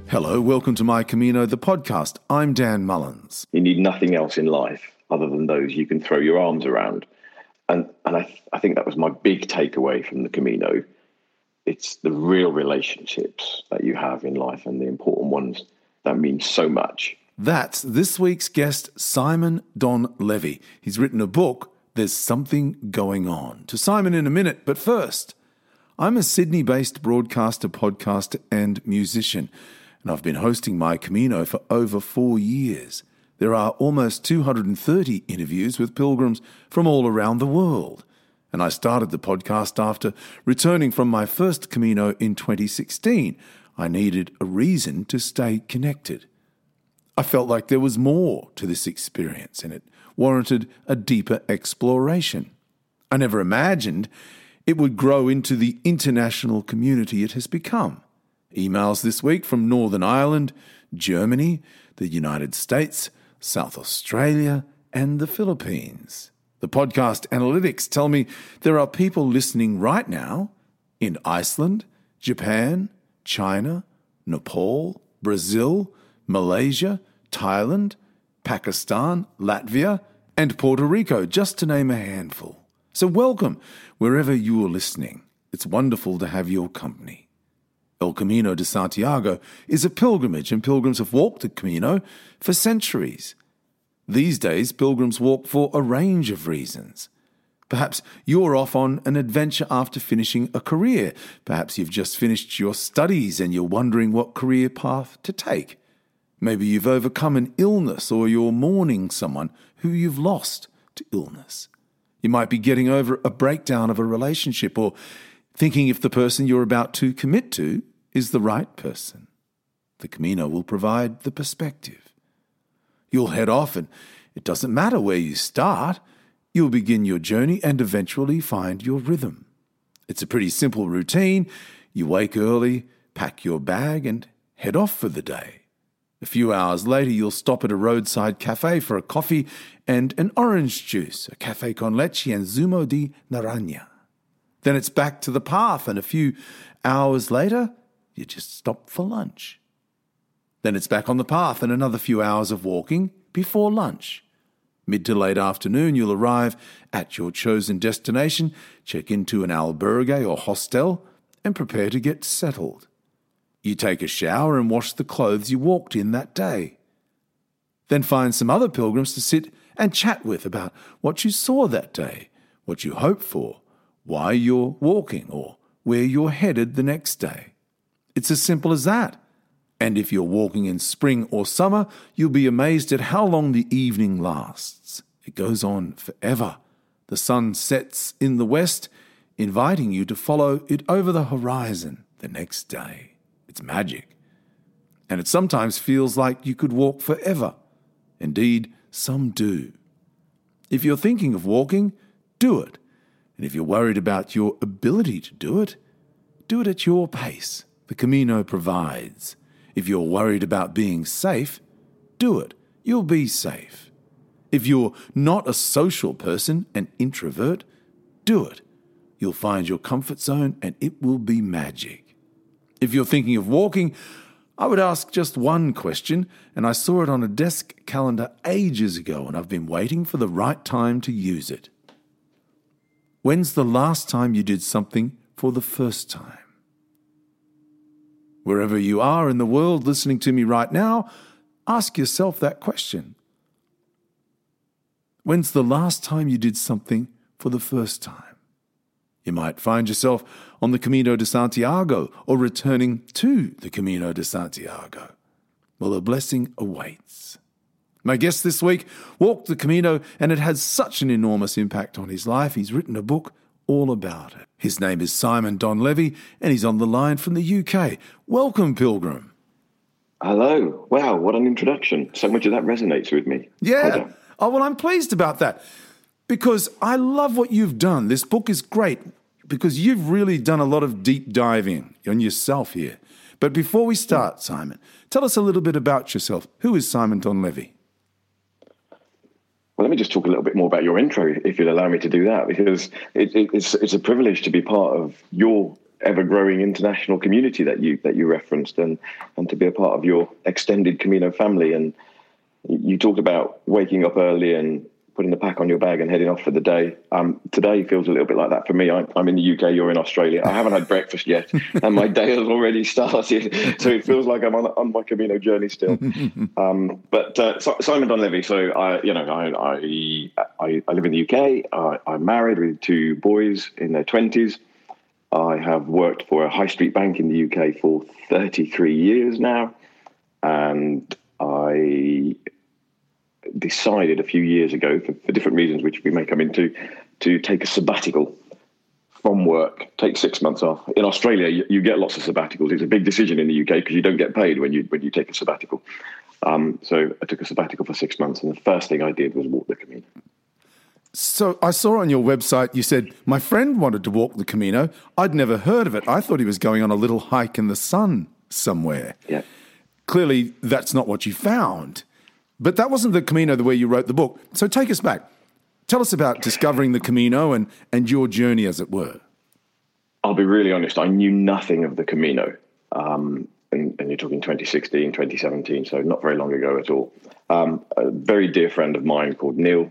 Hello, welcome to My Camino, the podcast. I'm Dan Mullins. You need nothing else in life other than those you can throw your arms around. And I think that was my big takeaway from the Camino. It's the real relationships that you have in life and the important ones that mean so much. That's this week's guest, Simon Donlevy. He's written a book, There's Something Going On. To Simon in a minute, but first, I'm a Sydney-based broadcaster, podcaster and musician, and I've been hosting My Camino for over 4 years. There are almost 230 interviews with pilgrims from all around the world. And I started the podcast after returning from my first Camino in 2016. I needed a reason to stay connected. I felt like there was more to this experience and it warranted a deeper exploration. I never imagined it would grow into the international community it has become. Emails this week from Northern Ireland, Germany, the United States, South Australia, and the Philippines. The podcast analytics tell me there are people listening right now in Iceland, Japan, China, Nepal, Brazil, Malaysia, Thailand, Pakistan, Latvia, and Puerto Rico, just to name a handful. So welcome wherever you are listening. It's wonderful to have your company. El Camino de Santiago is a pilgrimage, and pilgrims have walked the Camino for centuries. These days, pilgrims walk for a range of reasons. Perhaps you're off on an adventure after finishing a career. Perhaps you've just finished your studies and you're wondering what career path to take. Maybe you've overcome an illness or you're mourning someone who you've lost to illness. You might be getting over a breakdown of a relationship or thinking if the person you're about to commit to is the right person. The Camino will provide the perspective. You'll head off and it doesn't matter where you start. You'll begin your journey and eventually find your rhythm. It's a pretty simple routine. You wake early, pack your bag and head off for the day. A few hours later, you'll stop at a roadside cafe for a coffee and an orange juice, a café con leche and zumo de naranja. Then it's back to the path, and a few hours later, you just stop for lunch. Then it's back on the path and another few hours of walking before lunch. Mid to late afternoon, you'll arrive at your chosen destination, check into an albergue or hostel, and prepare to get settled. You take a shower and wash the clothes you walked in that day. Then find some other pilgrims to sit and chat with about what you saw that day, what you hope for, why you're walking, or where you're headed the next day. It's as simple as that. And if you're walking in spring or summer, you'll be amazed at how long the evening lasts. It goes on forever. The sun sets in the west, inviting you to follow it over the horizon the next day. It's magic. And it sometimes feels like you could walk forever. Indeed, some do. If you're thinking of walking, do it. And if you're worried about your ability to do it at your pace. The Camino provides. If you're worried about being safe, do it. You'll be safe. If you're not a social person, an introvert, do it. You'll find your comfort zone and it will be magic. If you're thinking of walking, I would ask just one question, and I saw it on a desk calendar ages ago, and I've been waiting for the right time to use it. When's the last time you did something for the first time? Wherever you are in the world listening to me right now, ask yourself that question. When's the last time you did something for the first time? You might find yourself on the Camino de Santiago or returning to the Camino de Santiago. Well, a blessing awaits. My guest this week walked the Camino, and it had such an enormous impact on his life. He's written a book all about it. His name is Simon Donlevy, and he's on the line from the UK. Welcome, Pilgrim. Hello. Wow, what an introduction. So much of that resonates with me. Yeah. Oh, well, I'm pleased about that because I love what you've done. This book is great because you've really done a lot of deep diving on yourself here. But before we start, Simon, tell us a little bit about yourself. Who is Simon Donlevy? Well, let me just talk a little bit more about your intro, if you'd allow me to do that, because it's a privilege to be part of your ever-growing international community that you referenced, and to be a part of your extended Camino family. And you talked about waking up early and putting the pack on your bag and heading off for the day. Today feels a little bit like that for me. I'm in the UK, you're in Australia. I haven't had breakfast yet, and my day has already started. So it feels like I'm on my Camino journey still. But Simon Donlevy. So I live in the UK. I'm married with 2 boys in their 20s. I have worked for a high street bank in the UK for 33 years now, and I decided a few years ago, for different reasons which we may come into, to take a sabbatical from work, take 6 months off. In Australia, you get lots of sabbaticals. It's a big decision in the UK because you don't get paid when you take a sabbatical. So I took a sabbatical for 6 months, and the first thing I did was walk the Camino. So I saw on your website, you said, my friend wanted to walk the Camino. I'd never heard of it. I thought he was going on a little hike in the sun somewhere. Yeah. Clearly, that's not what you found. But that wasn't the Camino the way you wrote the book. So take us back. Tell us about discovering the Camino and your journey, as it were. I'll be really honest. I knew nothing of the Camino. And you're talking 2016, 2017, so not very long ago at all. A very dear friend of mine called Neil.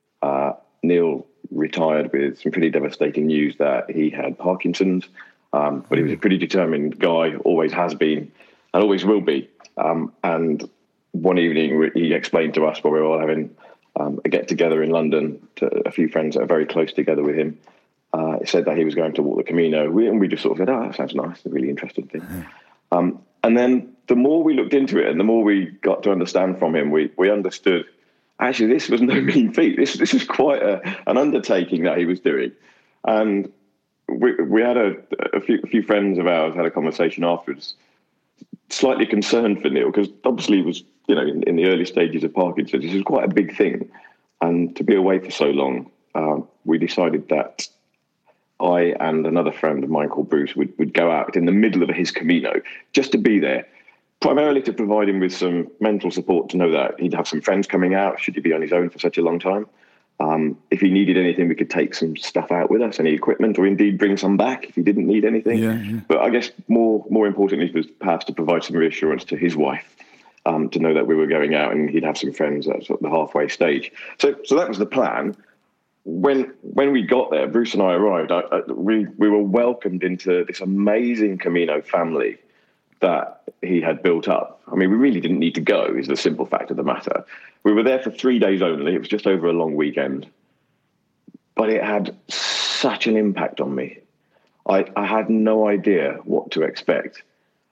Neil retired with some pretty devastating news that he had Parkinson's. But he was a pretty determined guy, always has been, and always will be. And one evening, he explained to us while we were all having a get-together in London, to a few friends that are very close together with him. He said that he was going to walk the Camino. And we just sort of said, that sounds nice, a really interesting thing. And then the more we looked into it and the more we got to understand from him, we understood, actually, this was no mean feat. This is quite an undertaking that he was doing. And we had a few friends of ours had a conversation afterwards, slightly concerned for Neil, because obviously he was, in the early stages of Parkinson's. This was quite a big thing. And to be away for so long, we decided that I and another friend of mine called Bruce would go out in the middle of his Camino just to be there, primarily to provide him with some mental support, to know that he'd have some friends coming out should he be on his own for such a long time. If he needed anything, we could take some stuff out with us, any equipment, or indeed bring some back if he didn't need anything. Yeah. But I guess more importantly was perhaps to provide some reassurance to his wife, to know that we were going out and he'd have some friends at sort of the halfway stage. So that was the plan. When we got there, Bruce and I arrived, we were welcomed into this amazing Camino family that he had built up. I mean, we really didn't need to go, is the simple fact of the matter. We were there for 3 days only. It was just over a long weekend. But it had such an impact on me. I had no idea what to expect.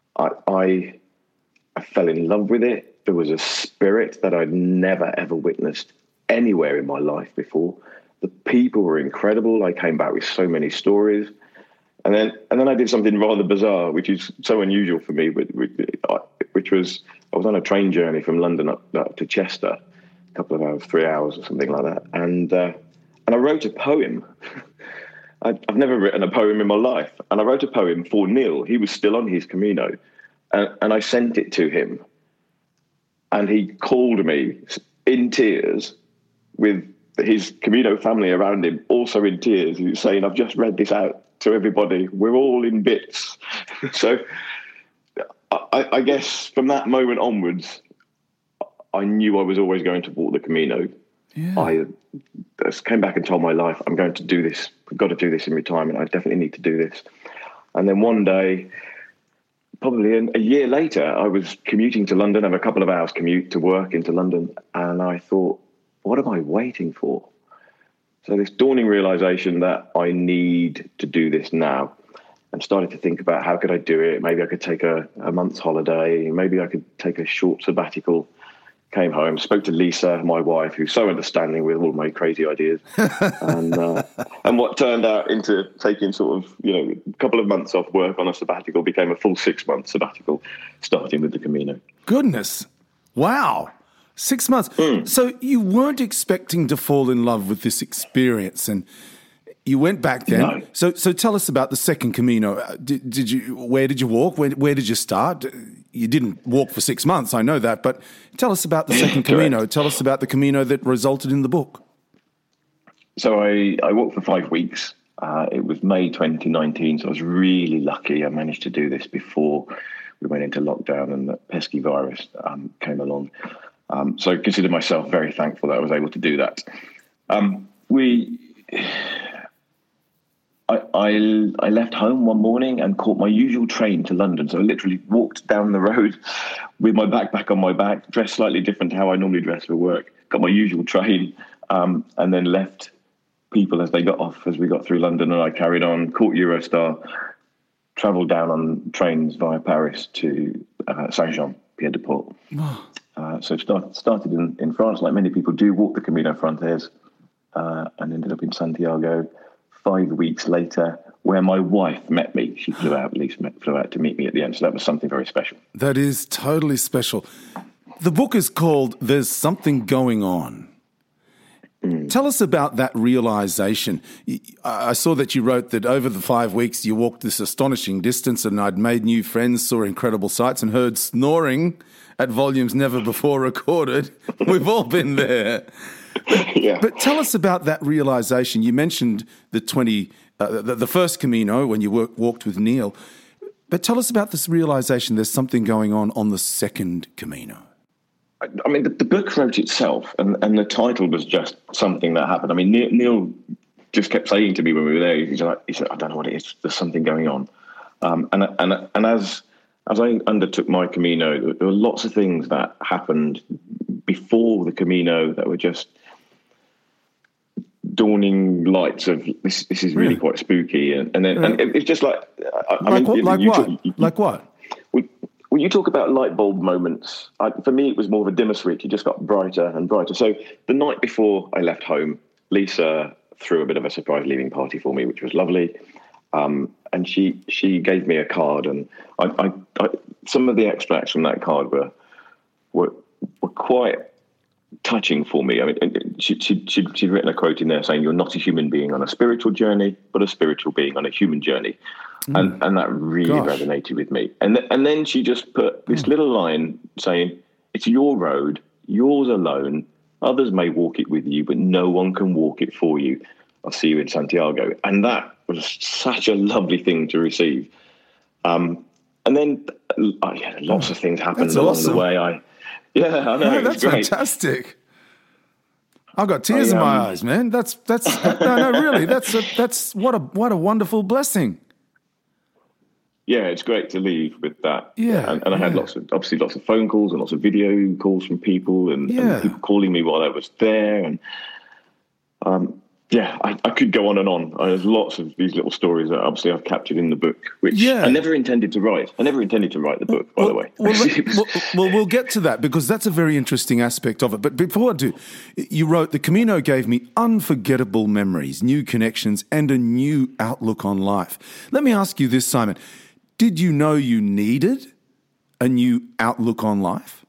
I fell in love with it. There was a spirit that I'd never, ever witnessed anywhere in my life before. The people were incredible. I came back with so many stories. And then I did something rather bizarre, which is so unusual for me, which was I was on a train journey from London up to Chester, a couple of hours, 3 hours or something like that. And I wrote a poem. I've never written a poem in my life. And I wrote a poem for Neil. He was still on his Camino. And I sent it to him. And he called me in tears with his Camino family around him, also in tears. He was saying, I've just read this out to everybody. We're all in bits. So I guess from that moment onwards, I knew I was always going to walk the Camino. Yeah. I just came back and told my life, I'm going to do this. We've got to do this in retirement. I definitely need to do this. And then one day, probably a year later, I was commuting to London, have a couple of hours commute to work into London. And I thought, what am I waiting for? So this dawning realization that I need to do this now, and started to think about how could I do it. Maybe I could take a month's holiday. Maybe I could take a short sabbatical. Came home, spoke to Lisa, my wife, who's so understanding with all my crazy ideas. And what turned out into taking sort of, a couple of months off work on a sabbatical became a full 6 month sabbatical, starting with the Camino. Goodness. Wow. 6 months. So you weren't expecting to fall in love with this experience, and you went back then. No. So tell us about the second Camino. Where did you walk? Where did you start? You didn't walk for 6 months, I know that, but tell us about the second Camino. Tell us about the Camino that resulted in the book. So I walked for 5 weeks. It was May 2019, so I was really lucky. I managed to do this before we went into lockdown and the pesky virus came along. So I consider myself very thankful that I was able to do that. I left home one morning and caught my usual train to London. So I literally walked down the road with my backpack on my back, dressed slightly different to how I normally dress for work, got my usual train, and then left people as they got off, as we got through London, and I carried on, caught Eurostar, travelled down on trains via Paris to Saint-Jean, Pied-de-Port. So started in France, like many people do, walked the Camino Frances, and ended up in Santiago 5 weeks later, where my wife met me. She flew out to meet me at the end. So that was something very special. That is totally special. The book is called There's Something Going On. Tell us about that realization. I saw that you wrote that over the 5 weeks you walked this astonishing distance and I'd made new friends, saw incredible sights and heard snoring at volumes never before recorded. We've all been there. Yeah. But tell us about that realization. You mentioned the first Camino when you walked with Neil. But tell us about this realization there's something going on the second Camino. I mean, the book wrote itself, and the title was just something that happened. I mean, Neil just kept saying to me when we were there, he said, I don't know what it is. There's something going on. And as I undertook my Camino, there were lots of things that happened before the Camino that were just dawning lights of this is really quite spooky. And it's just like... Like what? When you talk about light bulb moments, for me, it was more of a dimmer switch. It just got brighter and brighter. So the night before I left home, Lisa threw a bit of a surprise leaving party for me, which was lovely. And she gave me a card, and I some of the extracts from that card were quite touching for me. I mean, she'd written a quote in there saying, "You're not a human being on a spiritual journey, but a spiritual being on a human journey." And that really resonated with me. And then she just put this little line saying, "It's your road, yours alone. Others may walk it with you, but no one can walk it for you. I'll see you in Santiago." And that was such a lovely thing to receive. And then lots of things happened along the way. I know. Yeah, that's fantastic. I've got tears in my eyes, man. That's no, really. That's what a wonderful blessing. Yeah, it's great to leave with that. Yeah, and I had lots of phone calls and lots of video calls from people and people calling me while I was there. And I could go on and on. There's lots of these little stories that obviously I've captured in the book, which I never intended to write. I never intended to write the book, by the way. Well, we'll get to that because that's a very interesting aspect of it. But before I do, you wrote, "The Camino gave me unforgettable memories, new connections, and a new outlook on life." Let me ask you this, Simon. Did you know you needed a new outlook on life?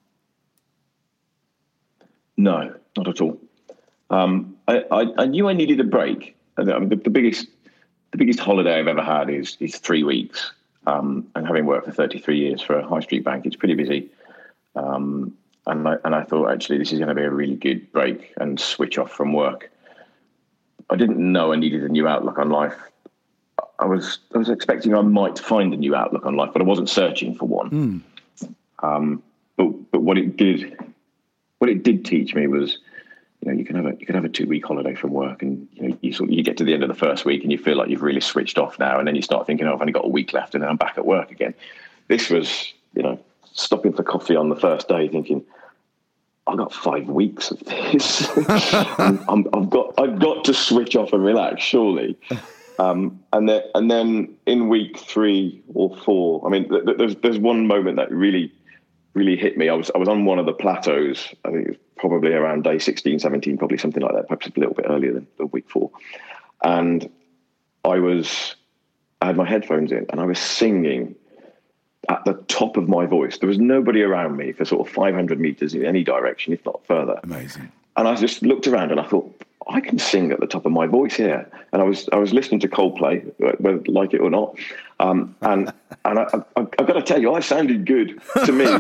No, not at all. I knew I needed a break. I mean, the biggest holiday I've ever had is 3 weeks. And having worked for 33 years for a high street bank, it's pretty busy. And I thought, actually, this is going to be a really good break and switch off from work. I didn't know I needed a new outlook on life. I was expecting I might find a new outlook on life, but I wasn't searching for one. But what it did teach me was, you can have a 2 week holiday from work, and you get to the end of the first week and you feel like you've really switched off now, and then you start thinking, I've only got a week left, and then I'm back at work again. This was, stopping for coffee on the first day, thinking, I've got 5 weeks of this. I've got to switch off and relax, surely. And then in week 3 or 4, I mean, there's one moment that really hit me. I was on one of the plateaus. I think it was probably around day 16, 17, probably something like that, perhaps a little bit earlier than week 4. And I had my headphones in and I was singing at the top of my voice. There was nobody around me for sort of 500 meters in any direction, if not further. Amazing. And I just looked around and I thought, I can sing at the top of my voice here. And I was listening to Coldplay, whether like it or not. And I've got to tell you, I sounded good to me.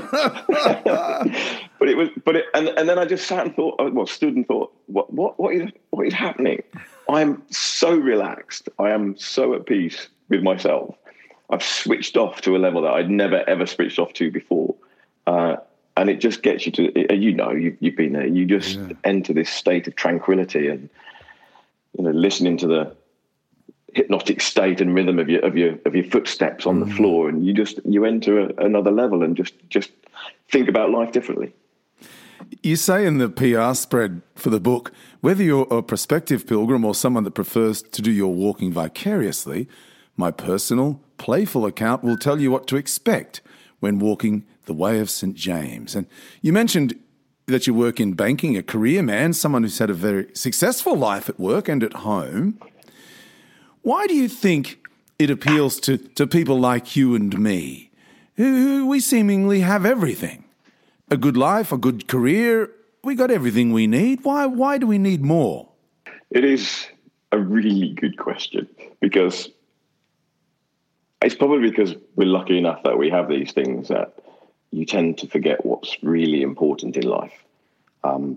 And then I just sat and thought, stood and thought, what is happening? I'm so relaxed. I am so at peace with myself. I've switched off to a level that I'd never, ever switched off to before. And it just gets you to, you've been there. You just enter this state of tranquility and, listening to the hypnotic state and rhythm of your footsteps on the floor. And you enter another level and just think about life differently. You say in the PR spread for the book, whether you're a prospective pilgrim or someone that prefers to do your walking vicariously, my personal, playful account will tell you what to expect when walking the way of St. James. And you mentioned that you work in banking, a career man, someone who's had a very successful life at work and at home. Why do you think it appeals to people like you and me, who we seemingly have everything? A good life, a good career, we got everything we need. Why do we need more? It is a really good question, because it's probably because we're lucky enough that we have these things that you tend to forget what's really important in life. And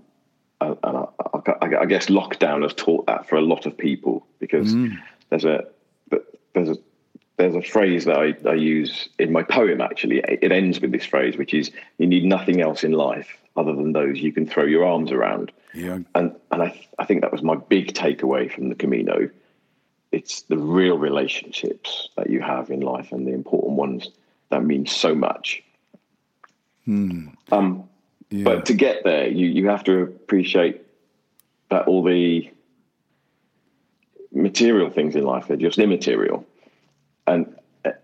I guess lockdown has taught that for a lot of people, because there's a phrase that I use in my poem, actually. It ends with this phrase, which is, you need nothing else in life other than those you can throw your arms around. Yeah. And I think that was my big takeaway from the Camino. It's the real relationships that you have in life, and the important ones, that mean so much. But to get there, you have to appreciate that all the material things in life are just immaterial. And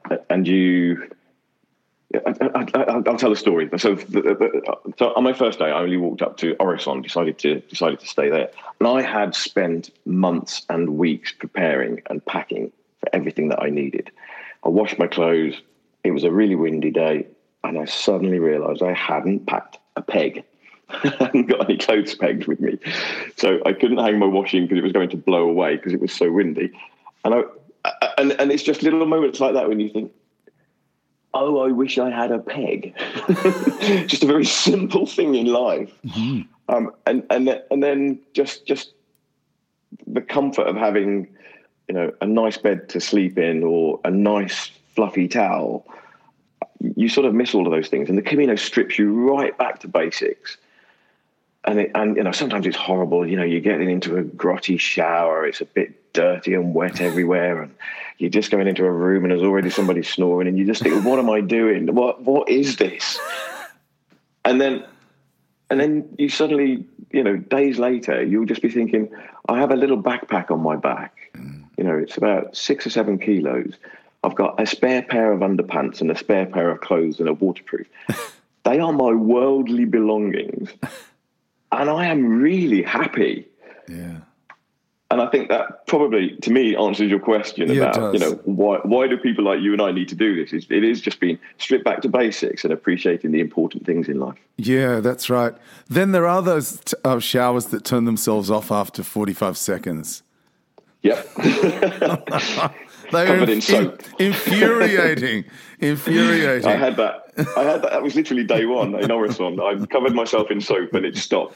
I'll tell a story. So on my first day, I only walked up to Orison, decided to stay there. And I had spent months and weeks preparing and packing for everything that I needed. I washed my clothes. It was a really windy day. And I suddenly realized I hadn't packed a peg. I hadn't got any clothes pegs with me. So I couldn't hang my washing because it was going to blow away because it was so windy. And it's just little moments like that when you think, oh, I wish I had a peg. Just a very simple thing in life. And then just the comfort of having, a nice bed to sleep in, or a nice fluffy towel. You sort of miss all of those things. And the Camino strips you right back to basics. And sometimes it's horrible. You're getting into a grotty shower. It's a bit dirty and wet everywhere. And you're just going into a room and there's already somebody snoring. And you just think, what am I doing? What is this? And then you suddenly, days later, you'll just be thinking, I have a little backpack on my back. It's about 6 or 7 kilos. I've got a spare pair of underpants and a spare pair of clothes and a waterproof. They are my worldly belongings. And I am really happy. Yeah. And I think that probably, to me, answers your question about, why do people like you and I need to do this? It is just being stripped back to basics and appreciating the important things in life. Yeah, that's right. Then there are those showers that turn themselves off after 45 seconds. Yep. They're covered in soap. Infuriating. I had that. That was literally day one in Orison. I covered myself in soap and it stopped.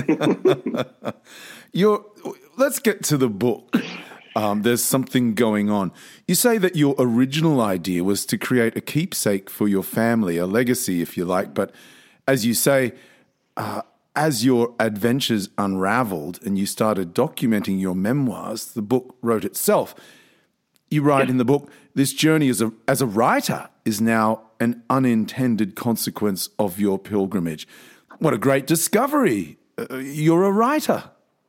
Let's get to the book. There's something going on. You say that your original idea was to create a keepsake for your family, a legacy, if you like. But as you say, as your adventures unraveled and you started documenting your memoirs, the book wrote itself. You write in the book, this journey as a writer is now an unintended consequence of your pilgrimage. What a great discovery. You're a writer.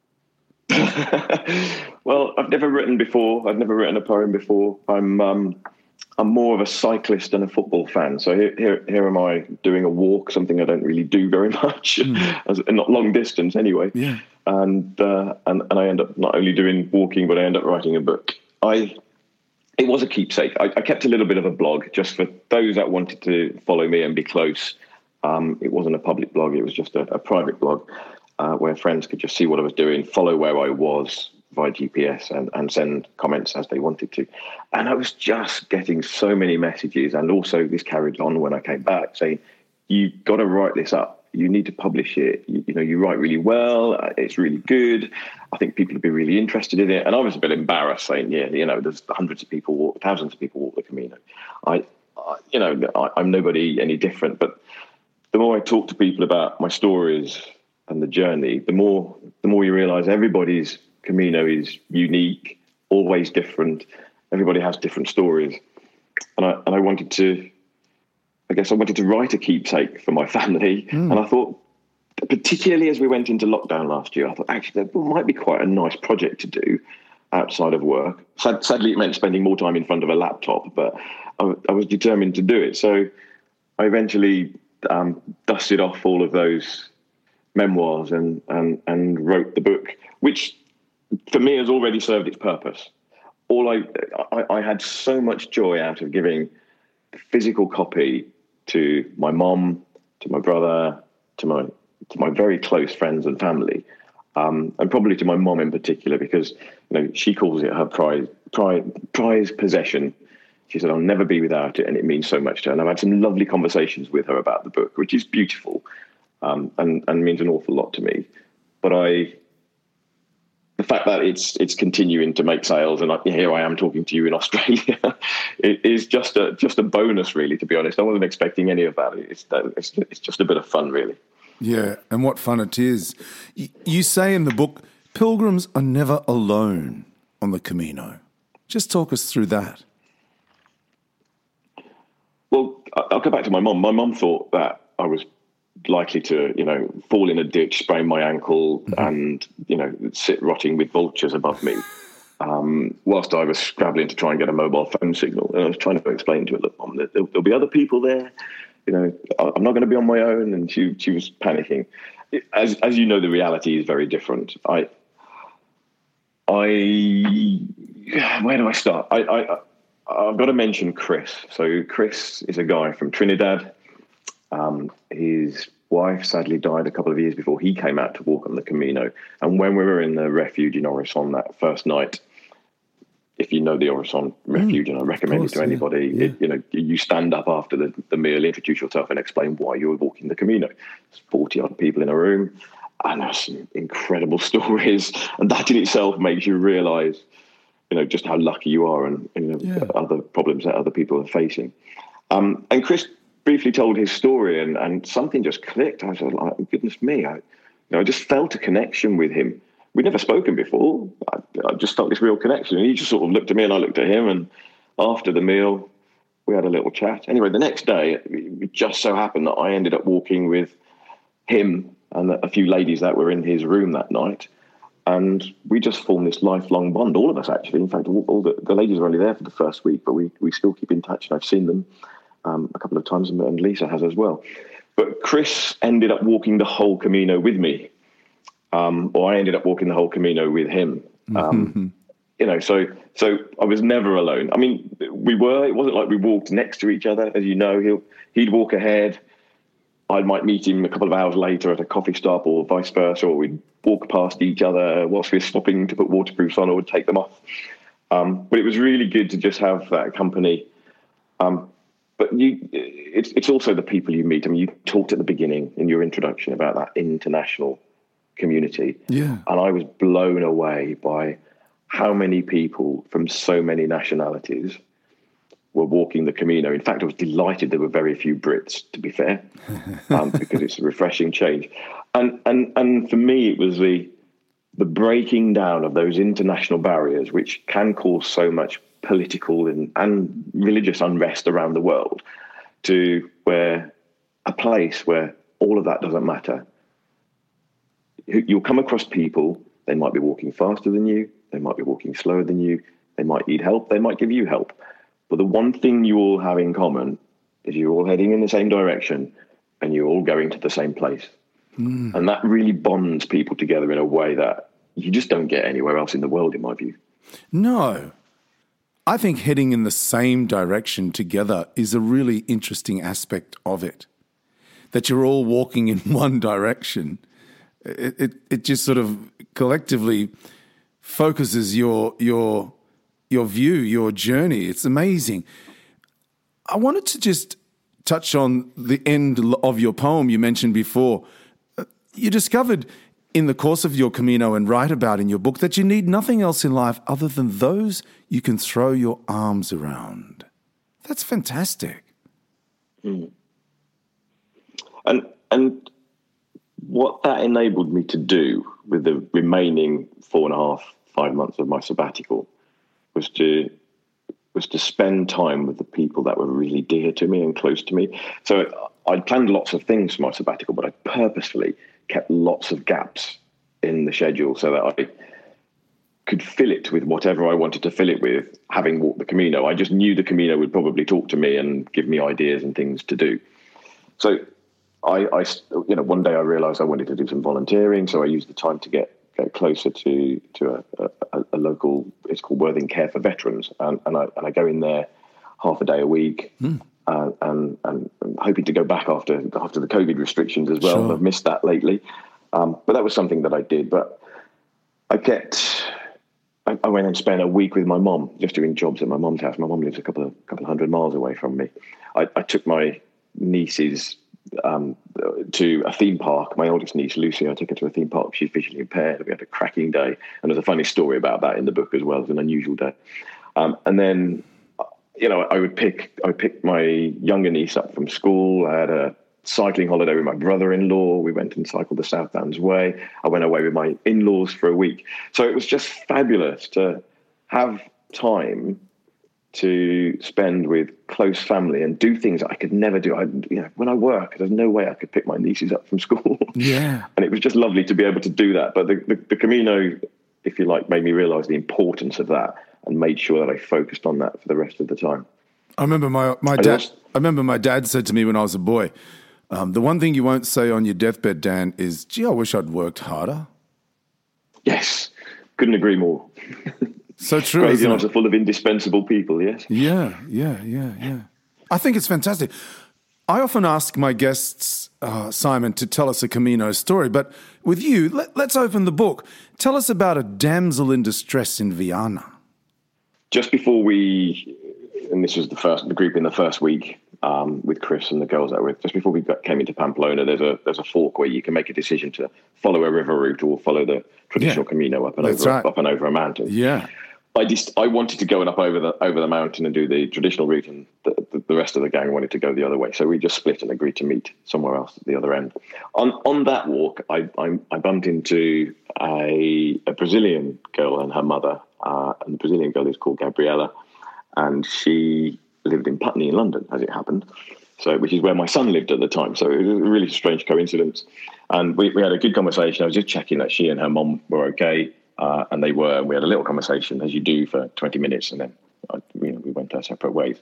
Well, I've never written before. I've never written a poem before. I'm more of a cyclist and a football fan. So here am I doing a walk, something I don't really do very much, not long distance anyway. Yeah. And I end up not only doing walking, but I end up writing a book. It was a keepsake. I kept a little bit of a blog just for those that wanted to follow me and be close. It wasn't a public blog. It was just a private blog where friends could just see what I was doing, follow where I was via GPS and send comments as they wanted to. And I was just getting so many messages. And also this carried on when I came back saying, you've got to write this up. You need to publish it. You write really well. It's really good. I think people would be really interested in it. And I was a bit embarrassed saying, there's thousands of people walk the Camino. I'm nobody any different. But the more I talk to people about my stories and the journey, the more you realize everybody's Camino is unique, always different. Everybody has different stories. And I wanted to write a keepsake for my family. And I thought, particularly as we went into lockdown last year, I thought actually that might be quite a nice project to do outside of work. Sadly, it meant spending more time in front of a laptop, but I was determined to do it. So I eventually dusted off all of those memoirs and wrote the book, which for me has already served its purpose. I had so much joy out of giving the physical copy to my mom, to my brother, to my very close friends and family, and probably to my mom in particular, because she calls it her prized possession. She said, I'll never be without it, and it means so much to her. And I've had some lovely conversations with her about the book, which is beautiful, and means an awful lot to me. But the fact that it's continuing to make sales, and here I am talking to you in Australia, it is just a bonus, really. To be honest, I wasn't expecting any of that. It's just a bit of fun, really. Yeah, and what fun it is! You say in the book, pilgrims are never alone on the Camino. Just talk us through that. Well, I'll go back to my mom. My mom thought that I was likely to, fall in a ditch, sprain my ankle, and, sit rotting with vultures above me, whilst I was scrabbling to try and get a mobile phone signal. And I was trying to explain to her, look, Mom, there'll be other people there. I'm not going to be on my own. And she was panicking. As you know, the reality is very different. Where do I start? I've got to mention Chris. So Chris is a guy from Trinidad. His wife sadly died a couple of years before he came out to walk on the Camino. And when we were in the refuge in Orisson that first night, if you know the Orisson refuge, and I recommend it to anybody, you stand up after the meal, introduce yourself and explain why you're walking the Camino. There's 40 odd people in a room, and there's some incredible stories. And that in itself makes you realize, just how lucky you are and other problems that other people are facing. And Chris briefly told his story, and something just clicked. I was like, goodness me, I just felt a connection with him. We'd never spoken before. I just felt this real connection. And he just sort of looked at me and I looked at him. And after the meal, we had a little chat. Anyway, the next day, it just so happened that I ended up walking with him and a few ladies that were in his room that night. And we just formed this lifelong bond, all of us actually. In fact, all the ladies were only there for the first week, but we still keep in touch. And I've seen them a couple of times, and Lisa has as well. But Chris ended up walking the whole Camino with me. Or I ended up walking the whole Camino with him. So I was never alone. I mean, it wasn't like we walked next to each other. As you know, he'd walk ahead. I might meet him a couple of hours later at a coffee stop or vice versa, or we'd walk past each other whilst we were stopping to put waterproofs on or would take them off. But it was really good to just have that company. But it's also the people you meet. I mean, you talked at the beginning in your introduction about that international community. Yeah. And I was blown away by how many people from so many nationalities were walking the Camino. In fact, I was delighted there were very few Brits, to be fair, because it's a refreshing change. And for me, it was the breaking down of those international barriers, which can cause so much political and religious unrest around the world, to a place where all of that doesn't matter. You'll come across people, they might be walking faster than you, they might be walking slower than you, they might need help, they might give you help. But the one thing you all have in common is you're all heading in the same direction and you're all going to the same place. And that really bonds people together in a way that you just don't get anywhere else in the world, in my view. No. I think heading in the same direction together is a really interesting aspect of it. That you're all walking in one direction. It just sort of collectively focuses your view, your journey. It's amazing. I wanted to just touch on the end of your poem you mentioned before. You discovered in the course of your Camino and write about in your book that you need nothing else in life other than those you can throw your arms around. That's fantastic. Mm. And what that enabled me to do with the remaining 5 months of my sabbatical was to spend time with the people that were really dear to me and close to me. So I'd planned lots of things for my sabbatical, but I purposefully kept lots of gaps in the schedule so that I could fill it with whatever I wanted to fill it with, having walked the Camino. I just knew the Camino would probably talk to me and give me ideas and things to do. So one day I realized I wanted to do some volunteering. So I used the time to get closer to a local, it's called Worthing Care for Veterans. And I go in there half a day a week. And hoping to go back after the COVID restrictions as well. Sure. I've missed that lately. But that was something that I did. But I went and spent a week with my mom, just doing jobs at my mom's house. My mom lives a couple of hundred miles away from me. I took my nieces to a theme park. My oldest niece, Lucy, I took her to a theme park. She's visually impaired. We had a cracking day. And there's a funny story about that in the book as well. It was an unusual day. And then, I would pick my younger niece up from school. I had a cycling holiday with my brother-in-law. We went and cycled the South Downs Way. I went away with my in-laws for a week. So it was just fabulous to have time to spend with close family and do things that I could never do. When I work, there's no way I could pick my nieces up from school. Yeah. And it was just lovely to be able to do that. But the Camino, if you like, made me realize the importance of that and made sure that I focused on that for the rest of the time. I remember my dad said to me when I was a boy, the one thing you won't say on your deathbed, Dan, is, gee, I wish I'd worked harder. Yes. Couldn't agree more. So true. Crazy lives are full of indispensable people, yes? Yeah. I think it's fantastic. I often ask my guests, Simon, to tell us a Camino story, but with you, let's open the book. Tell us about a damsel in distress in Viana. Just before and this was the group in the first week with Chris and the girls that were with, just before we came into Pamplona, there's a fork where you can make a decision to follow a river route or follow the traditional Camino up and over a mountain. Yeah. I wanted to go up over the mountain and do the traditional route, and the rest of the gang wanted to go the other way. So we just split and agreed to meet somewhere else at the other end. On that walk, I bumped into a Brazilian girl and her mother, and the Brazilian girl is called Gabriela, and she lived in Putney in London, as it happened. So, which is where my son lived at the time. So it was a really strange coincidence. And we had a good conversation. I was just checking that she and her mom were okay. And they were. We had a little conversation, as you do, for 20 minutes, and then we went our separate ways.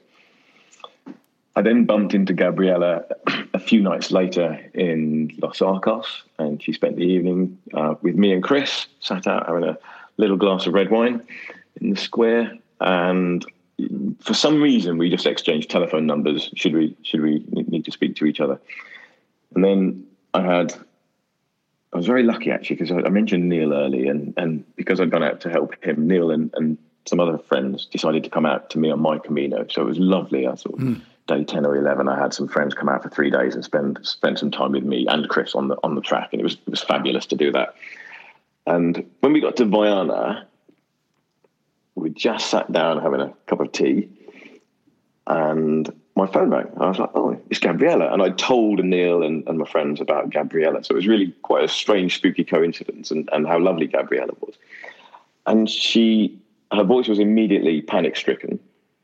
I then bumped into Gabriela a few nights later in Los Arcos, and she spent the evening with me and Chris, sat out having a little glass of red wine in the square. And for some reason, we just exchanged telephone numbers. Should we need to speak to each other? And then I was very lucky, actually, because I mentioned Neil early, and because I'd gone out to help him, Neil and some other friends decided to come out to me on my Camino. So it was lovely. I thought day 10 or 11, I had some friends come out for 3 days and spend some time with me and Chris on the track, and it was fabulous to do that. And when we got to Viana, we just sat down having a cup of tea, and my phone rang. I was like, oh, it's Gabriela. And I told Neil and my friends about Gabriela. So it was really quite a strange, spooky coincidence and how lovely Gabriela was. And her voice was immediately panic-stricken.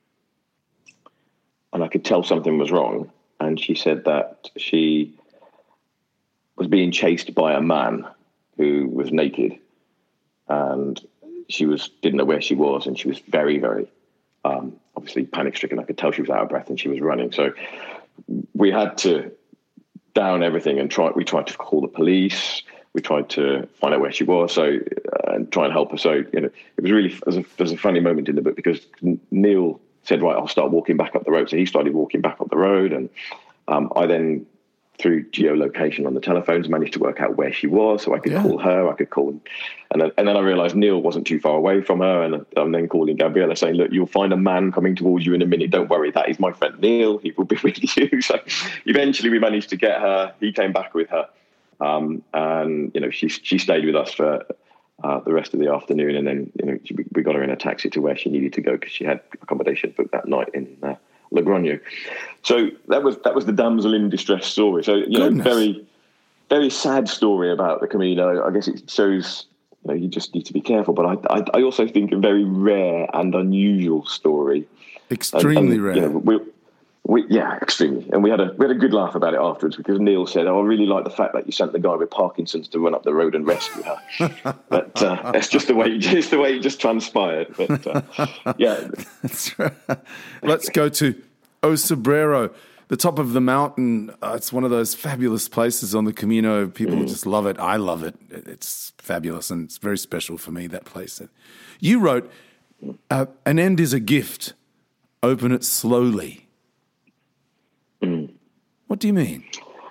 And I could tell something was wrong. And she said that she was being chased by a man who was naked. And she didn't know where she was. And she was very, very obviously panic-stricken. I could tell she was out of breath and she was running. So we had to down everything and we tried to call the police. We tried to find out where she was, and try and help her. So, it was really, there's a funny moment in the book because Neil said, right, I'll start walking back up the road. So he started walking back up the road, and I then through geolocation on the telephones, managed to work out where she was, so I could call her. I could call, and then I realised Neil wasn't too far away from her, and I'm then calling Gabriella saying, "Look, you'll find a man coming towards you in a minute. Don't worry, that is my friend Neil. He will be with you." So eventually, we managed to get her. He came back with her, and she stayed with us for the rest of the afternoon, and then we got her in a taxi to where she needed to go because she had accommodation booked that night in Logroño. So that was the damsel in distress story. So very, very sad story about the Camino. I guess it shows you just need to be careful. But I also think a very rare and unusual story. Extremely rare. Extremely. And we had a good laugh about it afterwards because Neil said, "Oh, I really like the fact that you sent the guy with Parkinson's to run up the road and rescue her." But that's just the way it just transpired. But yeah. That's right. Let's go to O Cebreiro, the top of the mountain. It's one of those fabulous places on the Camino. People just love it. I love it. It's fabulous, and it's very special for me, that place. You wrote, "An end is a gift. Open it slowly." What do you mean?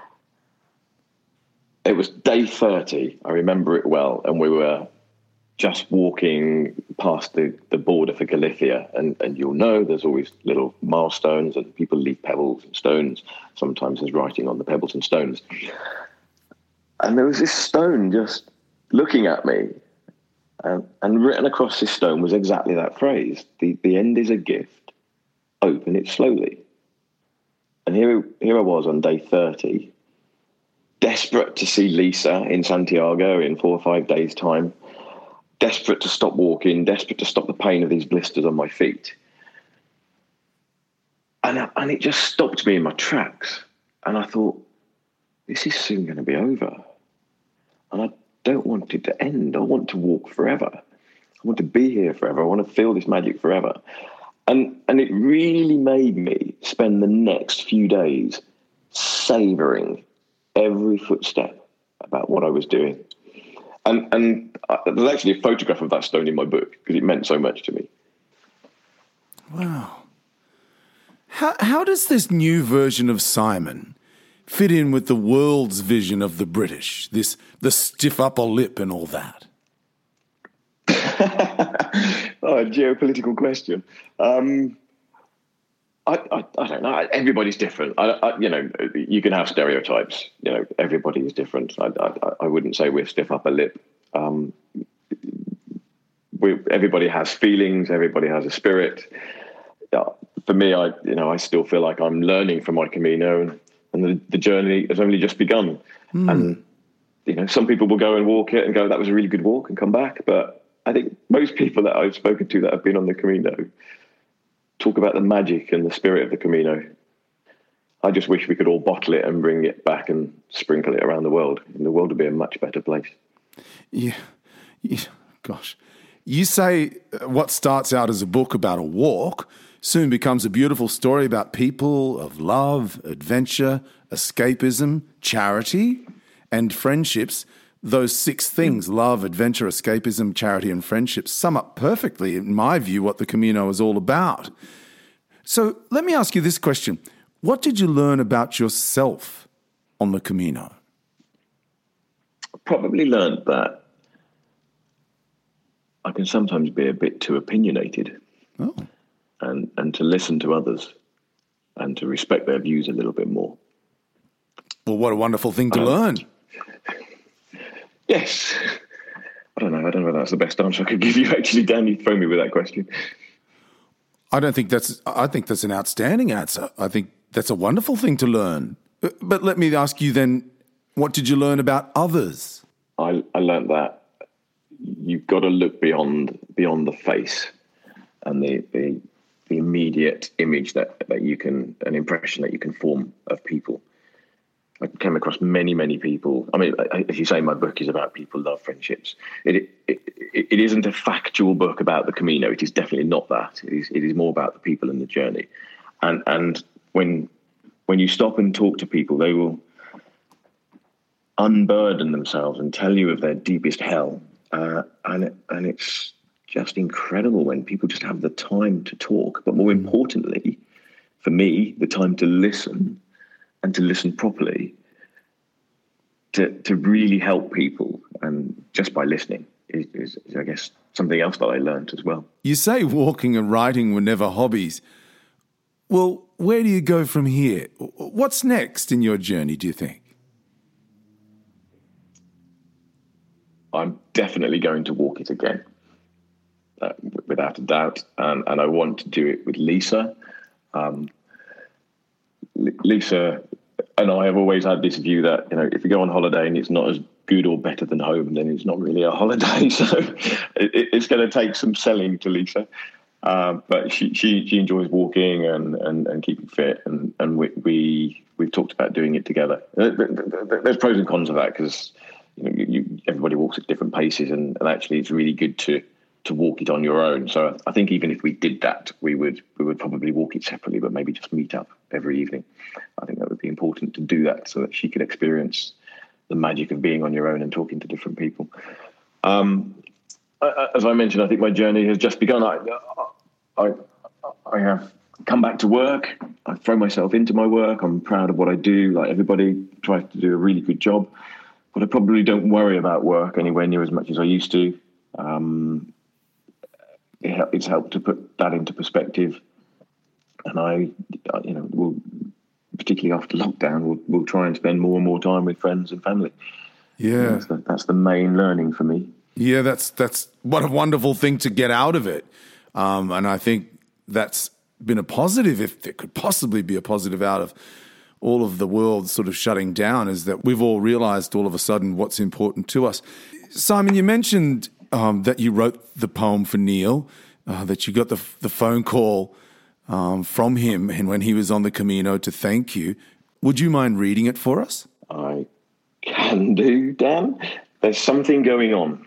It was day 30. I remember it well. And we were just walking past the border for Galicia. And you'll know there's always little milestones and people leave pebbles and stones. Sometimes there's writing on the pebbles and stones. And there was this stone just looking at me. And written across this stone was exactly that phrase. The end is a gift. Open it slowly. And here I was on day 30, desperate to see Lisa in Santiago in 4 or 5 days' time, desperate to stop walking, desperate to stop the pain of these blisters on my feet. And it just stopped me in my tracks. And I thought, this is soon going to be over. And I don't want it to end. I want to walk forever. I want to be here forever. I want to feel this magic forever. And it really made me spend the next few days savouring every footstep about what I was doing. And there's actually a photograph of that stone in my book because it meant so much to me. Wow. How does this new version of Simon fit in with the world's vision of the British, the stiff upper lip and all that? A geopolitical question. I don't know. Everybody's different. You can have stereotypes. Everybody is different. I wouldn't say we're stiff upper lip. Everybody has feelings. Everybody has a spirit. For me, I still feel like I'm learning from my Camino, and the journey has only just begun. And some people will go and walk it and go, "That was a really good walk," and come back, but I think most people that I've spoken to that have been on the Camino talk about the magic and the spirit of the Camino. I just wish we could all bottle it and bring it back and sprinkle it around the world. And the world would be a much better place. Yeah. Gosh. You say what starts out as a book about a walk soon becomes a beautiful story about people, of love, adventure, escapism, charity, and friendships. Those 6 things, love, adventure, escapism, charity, and friendship, sum up perfectly, in my view, what the Camino is all about. So let me ask you this question. What did you learn about yourself on the Camino? I probably learned that I can sometimes be a bit too opinionated. Oh. And to listen to others and to respect their views a little bit more. Well, what a wonderful thing to learn. Yes. I don't know if that's the best answer I could give you, actually, Dan. You throw me with that question. I think that's an outstanding answer. I think that's a wonderful thing to learn. But let me ask you then, what did you learn about others? I learned that you've got to look beyond the face and the immediate image that you can, an impression that you can form of people. I came across many, many people. I mean, as you say, my book is about people, love, friendships. It isn't a factual book about the Camino. It is definitely not that. It is more about the people and the journey. And when you stop and talk to people, they will unburden themselves and tell you of their deepest hell. And it's just incredible when people just have the time to talk. But more importantly, for me, the time to listen and to listen properly to really help people, and just by listening is I guess something else that I learned as well. You say walking and writing were never hobbies. Well, where do you go from here? What's next in your journey, do you think? I'm definitely going to walk it again, without a doubt. And I want to do it with Lisa. Lisa and I have always had this view that, if you go on holiday and it's not as good or better than home, then it's not really a holiday. So it's going to take some selling to Lisa. But she enjoys walking and keeping fit, and we've talked about doing it together. There's pros and cons of that, because everybody walks at different paces, and actually it's really good to walk it on your own. So I think even if we did that, we would probably walk it separately, but maybe just meet up every evening. I think that would be important to do that, so that she could experience the magic of being on your own and talking to different people. As I mentioned, I think my journey has just begun. I have come back to work. I throw myself into my work. I'm proud of what I do. Like everybody, tries to do a really good job, but I probably don't worry about work anywhere near as much as I used to. It's helped to put that into perspective, and I will, particularly after lockdown, we'll try and spend more and more time with friends and family. Yeah, that's the main learning for me. Yeah, that's what a wonderful thing to get out of it. And I think that's been a positive, if there could possibly be a positive out of all of the world sort of shutting down, is that we've all realized all of a sudden what's important to us. Simon, you mentioned that you wrote the poem for Neil, that you got the phone call from him and when he was on the Camino to thank you. Would you mind reading it for us? I can do, Dan. There's something going on.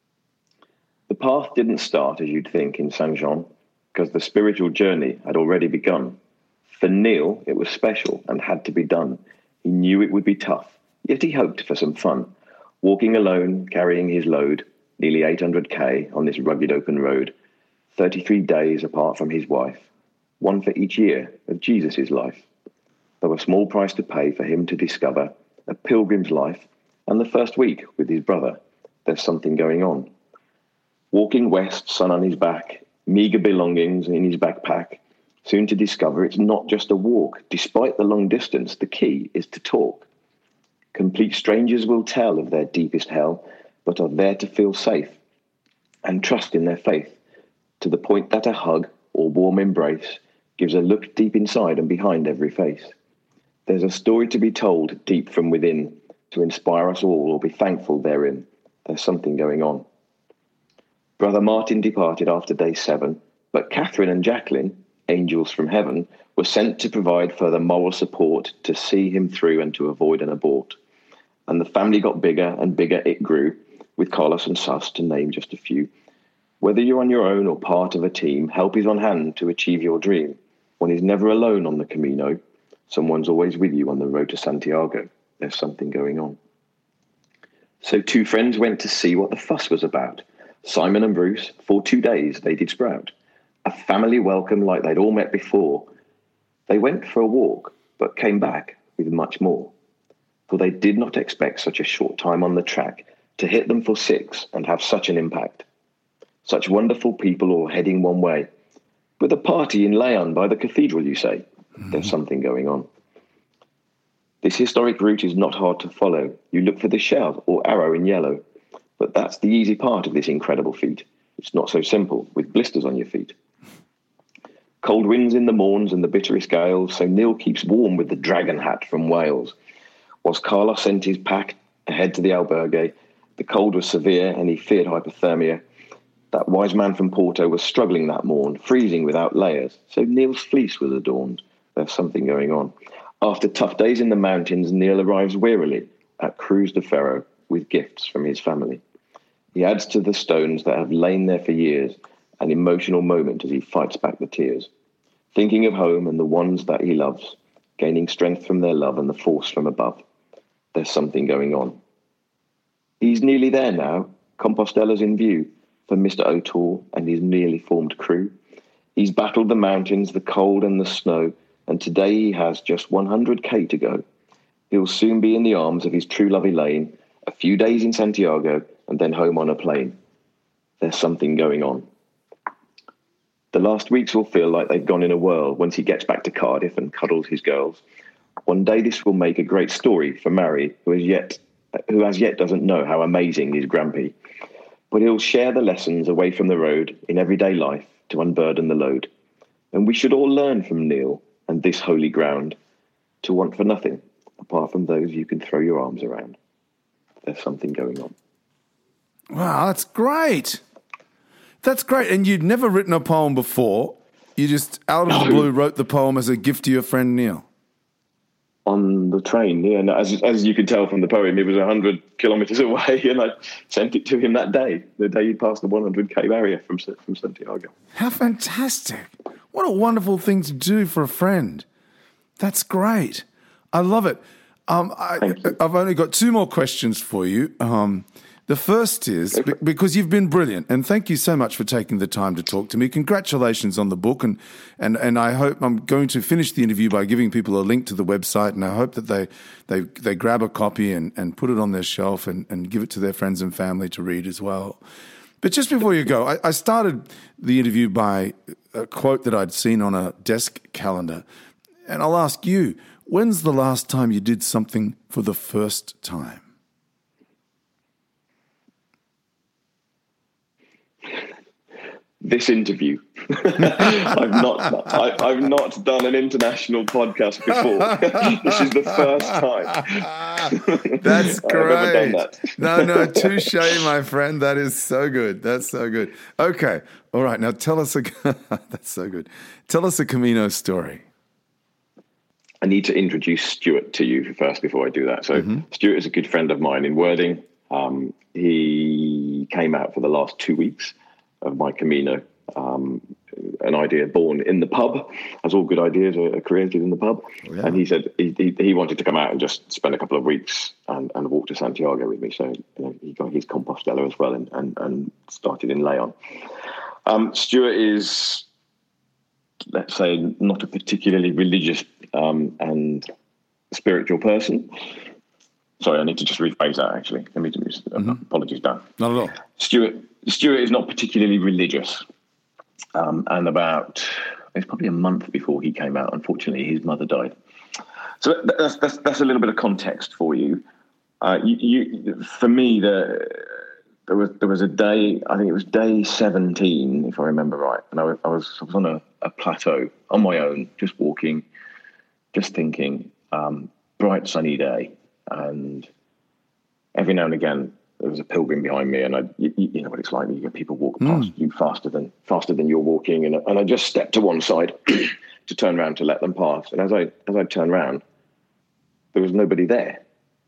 The path didn't start as you'd think in Saint Jean, because the spiritual journey had already begun. For Neil, it was special and had to be done. He knew it would be tough, yet he hoped for some fun. Walking alone, carrying his load, nearly 800k on this rugged open road, 33 days apart from his wife, one for each year of Jesus' life. Though a small price to pay for him to discover a pilgrim's life, and the first week with his brother, there's something going on. Walking west, son on his back, meagre belongings in his backpack, soon to discover it's not just a walk. Despite the long distance, the key is to talk. Complete strangers will tell of their deepest hell, but are there to feel safe and trust in their faith, to the point that a hug or warm embrace gives a look deep inside and behind every face. There's a story to be told deep from within, to inspire us all or be thankful therein. There's something going on. Brother Martin departed after day 7, but Catherine and Jacqueline, angels from heaven, were sent to provide further moral support to see him through and to avoid an abort. And the family got bigger and bigger it grew, with Carlos and Sus, to name just a few. Whether you're on your own or part of a team, help is on hand to achieve your dream. One is never alone on the Camino. Someone's always with you on the road to Santiago. There's something going on. So 2 friends went to see what the fuss was about. Simon and Bruce, for 2 days they did sprout. A family welcome like they'd all met before. They went for a walk, but came back with much more. For they did not expect such a short time on the track to hit them for 6 and have such an impact. Such wonderful people all heading one way. With a party in Leon by the cathedral, you say? There's something going on. This historic route is not hard to follow. You look for the shell or arrow in yellow. But that's the easy part of this incredible feat. It's not so simple, with blisters on your feet. Cold winds in the morns and the bitterest gales, so Neil keeps warm with the dragon hat from Wales. Whilst Carlos sent his pack ahead to the albergue, the cold was severe and he feared hypothermia. That wise man from Porto was struggling that morn, freezing without layers, so Neil's fleece was adorned. There's something going on. After tough days in the mountains, Neil arrives wearily at Cruz de Ferro with gifts from his family. He adds to the stones that have lain there for years, an emotional moment as he fights back the tears. Thinking of home and the ones that he loves, gaining strength from their love and the force from above. There's something going on. He's nearly there now, Compostella's in view, for Mr. O'Toole and his nearly formed crew. He's battled the mountains, the cold and the snow, and today he has just 100k to go. He'll soon be in the arms of his true love Elaine, a few days in Santiago, and then home on a plane. There's something going on. The last weeks will feel like they've gone in a whirl once he gets back to Cardiff and cuddles his girls. One day this will make a great story for Mary, who as yet doesn't know how amazing is Grampy. But he'll share the lessons away from the road in everyday life to unburden the load. And we should all learn from Neil and this holy ground to want for nothing apart from those you can throw your arms around. There's something going on. Wow, that's great. That's great. And you'd never written a poem before. You just, out of the blue, wrote the poem as a gift to your friend Neil. On the train, yeah. And as you can tell from the poem, it was 100 kilometres away, and I sent it to him that day, the day he passed the 100k barrier from Santiago. How fantastic. What a wonderful thing to do for a friend. That's great. I love it. I've only got 2 more questions for you. The first is, because you've been brilliant, and thank you so much for taking the time to talk to me. Congratulations on the book, and I hope I'm going to finish the interview by giving people a link to the website, and I hope that they grab a copy and put it on their shelf and give it to their friends and family to read as well. But just before you go, I started the interview by a quote that I'd seen on a desk calendar, and I'll ask you, when's the last time you did something for the first time? This interview. I've not done an international podcast before. This is the first time. That's great. I've never done that. No, touche, my friend. That is so good. That's so good. Okay. All right. Now tell us that's so good. Tell us a Camino story. I need to introduce Stuart to you first before I do that. So Stuart is a good friend of mine in Worthing. He came out for the last 2 weeks of my Camino, an idea born in the pub, as all good ideas are created in the pub. Oh, yeah. And he said he wanted to come out and just spend a couple of weeks and walk to Santiago with me. So he got his Compostela as well and started in Leon. Stuart is, let's say, not a particularly religious and spiritual person. Sorry, I need to just rephrase that, actually. Let me just, apologies, Dan. Not at all. Stuart is not particularly religious. And it's probably a month before he came out, unfortunately, his mother died. So that's a little bit of context for you. For me, there was a day, I think it was day 17, if I remember right. And I was on a plateau on my own, just walking, just thinking, bright sunny day. And every now and again, there was a pilgrim behind me, and you know what it's like. You get people walk past you faster than you're walking, and I just stepped to one side to turn around to let them pass. And as I turned around, there was nobody there,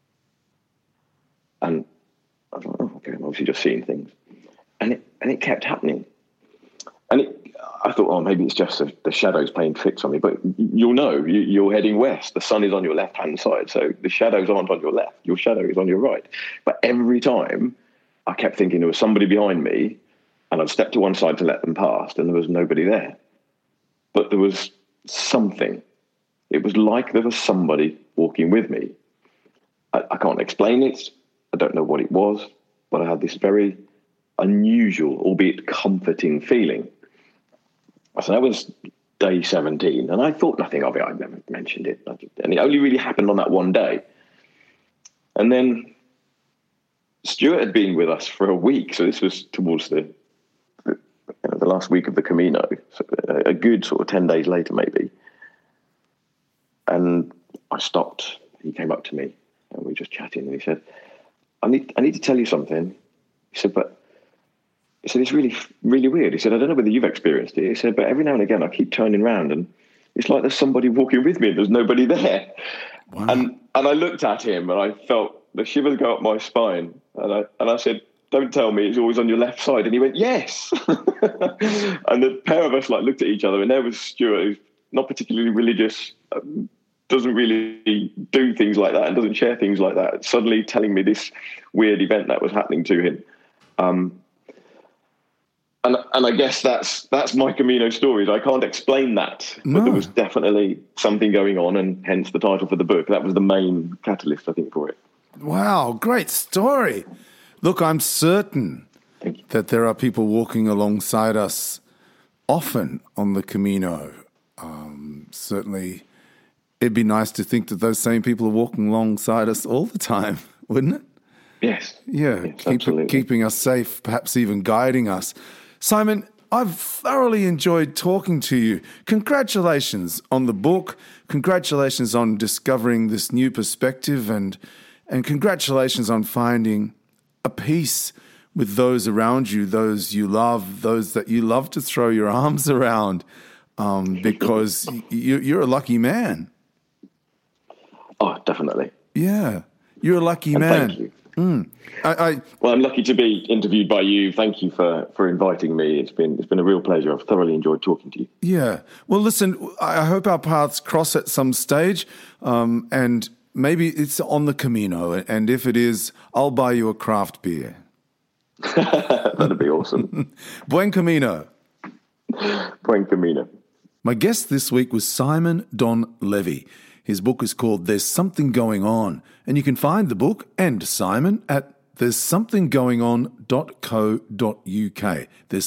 and I thought, oh, okay, I'm obviously just seeing things, and it kept happening, and I thought, oh, maybe it's just the shadows playing tricks on me. But you'll know, you're heading west. The sun is on your left-hand side, so the shadows aren't on your left. Your shadow is on your right. But every time, I kept thinking there was somebody behind me, and I'd step to one side to let them pass, and there was nobody there. But there was something. It was like there was somebody walking with me. I can't explain it. I don't know what it was, but I had this very unusual, albeit comforting feeling. So that was day 17, and I thought nothing of it. I'd never mentioned it, and it only really happened on that one day. And then Stuart had been with us for a week, so this was towards the last week of the Camino, so a good sort of 10 days later maybe. And I stopped. He came up to me, and we were just chatting, and he said, I need to tell you something. He said, it's really, really weird. He said, I don't know whether you've experienced it. He said, but every now and again I keep turning around and it's like there's somebody walking with me and there's nobody there. Wow. And I looked at him and I felt the shivers go up my spine. And I said, don't tell me it's always on your left side. And he went, yes. And the pair of us looked at each other, and there was Stuart, who's not particularly religious, doesn't really do things like that and doesn't share things like that, suddenly telling me this weird event that was happening to him. And I guess that's my Camino stories. I can't explain that, but there was definitely something going on, and hence the title for the book. That was the main catalyst, I think, for it. Wow, great story. Look, I'm certain that there are people walking alongside us often on the Camino. Certainly, it'd be nice to think that those same people are walking alongside us all the time, wouldn't it? Yes. Yeah, Yes, keeping us safe, perhaps even guiding us. Simon, I've thoroughly enjoyed talking to you. Congratulations on the book. Congratulations on discovering this new perspective, and congratulations on finding a peace with those around you, those you love, those that you love to throw your arms around, because you're a lucky man. Oh, definitely. Yeah, you're a lucky man. Thank you. Well, I'm lucky to be interviewed by you. Thank you for inviting me. It's been a real pleasure. I've thoroughly enjoyed talking to you. Yeah. Well, listen, I hope our paths cross at some stage, and maybe it's on the Camino. And if it is, I'll buy you a craft beer. That'd be awesome. Buen Camino. Buen Camino. My guest this week was Simon Don Levy. His book is called There's Something Going On, and you can find the book and Simon at there'ssomethinggoingon.co.uk.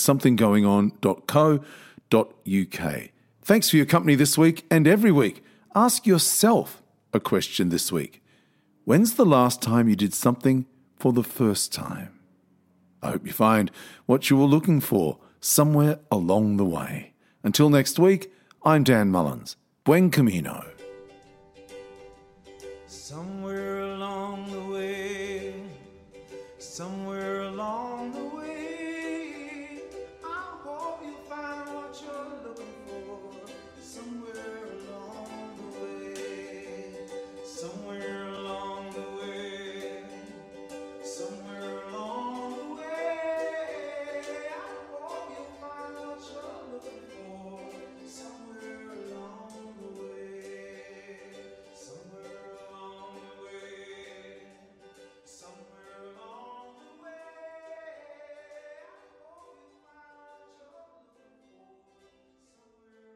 There'ssomethinggoingon.co.uk. Thanks for your company this week and every week. Ask yourself a question this week. When's the last time you did something for the first time? I hope you find what you were looking for somewhere along the way. Until next week, I'm Dan Mullins. Buen Camino. Somewhere along the way, somewhere along the way, I hope you find what you're looking for. Somewhere along the way, somewhere along the way, somewhere along the way, I hope you find what you're looking for. Somewhere along the way, somewhere along the way, somewhere along the way, I hope you find what you're looking for. Somewhere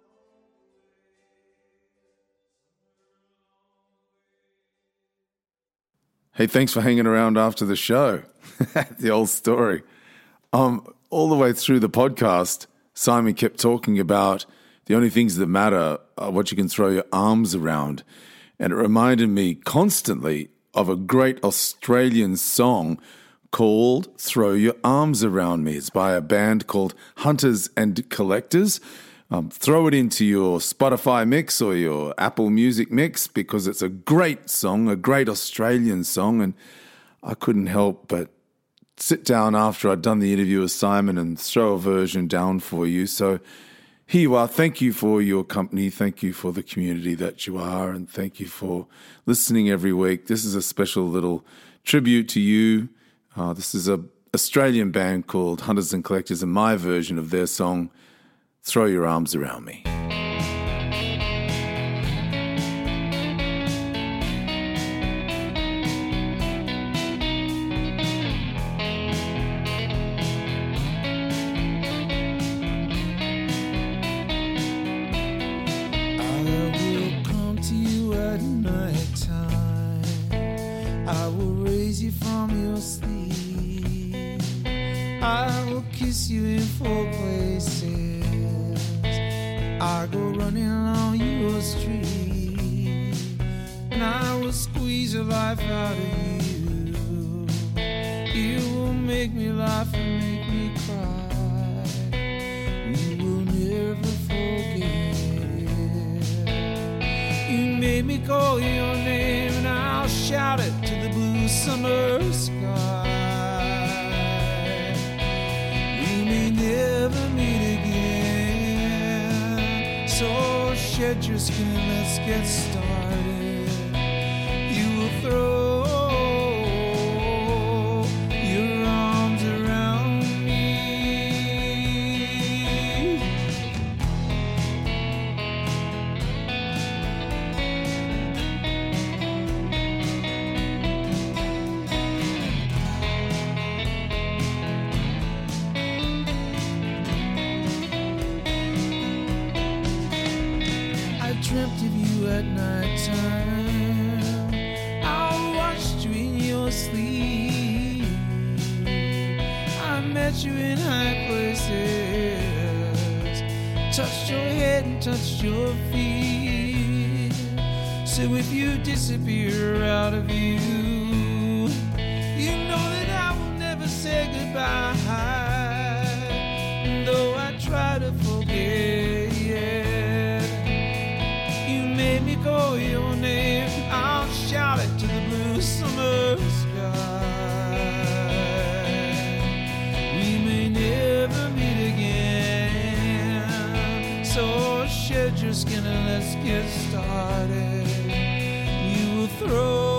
along Hey, thanks for hanging around after the show. The old story. All the way through the podcast, Simon kept talking about the only things that matter are what you can throw your arms around. And it reminded me constantly of a great Australian song called Throw Your Arms Around Me. It's by a band called Hunters and Collectors. Throw it into your Spotify mix or your Apple Music mix because it's a great song, a great Australian song. And I couldn't help but sit down after I'd done the interview with Simon and throw a version down for you. So here you are. Thank you for your company. Thank you for the community that you are. And thank you for listening every week. This is a special little tribute to you. This is an Australian band called Hunters and Collectors and my version of their song, Throw Your Arms Around Me. I will come to you at night time. I will raise you from your sleep. I will kiss you in 4 places. I go running along your street, and I will squeeze the life out of you. You will make me laugh and make me cry. We will never forget. You made me call your name, and I'll shout it to the blue summer sky. We may never meet again, so shed your skin and let's get started. You will throw your arms around me. met you in high places, touched your head and touched your feet. So if you disappear out of view, you know that I will never say goodbye. Though I try to forget, you made me call your name. I'll shout it to the blue summer sky. We may never meet again, so shed your skin and let's get started. You will throw